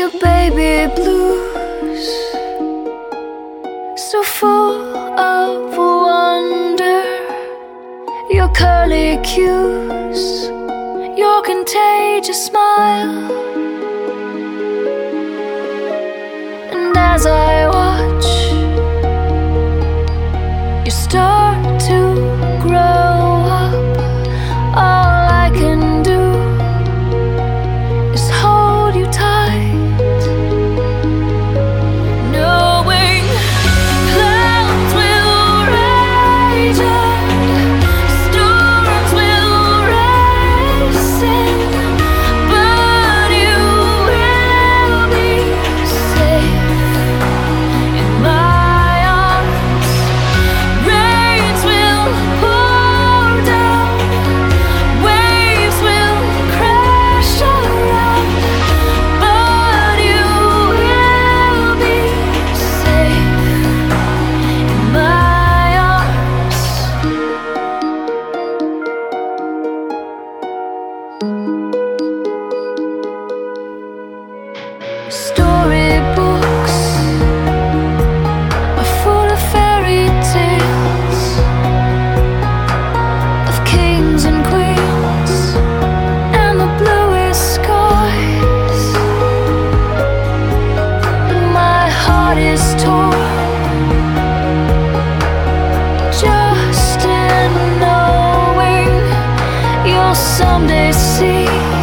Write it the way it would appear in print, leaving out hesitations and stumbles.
your baby blues, so full of wonder. Your curly cues, your contagious smile. And as I watch you start to grow up, all I can do is hold you tight, knowing clouds will rage on, storms will race in, but you will be safe in my arms. Rains will pour down, waves will crash around, but you will be safe in my arms. Storybooks are full of fairy tales of kings and queens and the bluest skies. But my heart is torn just in knowing you'll someday see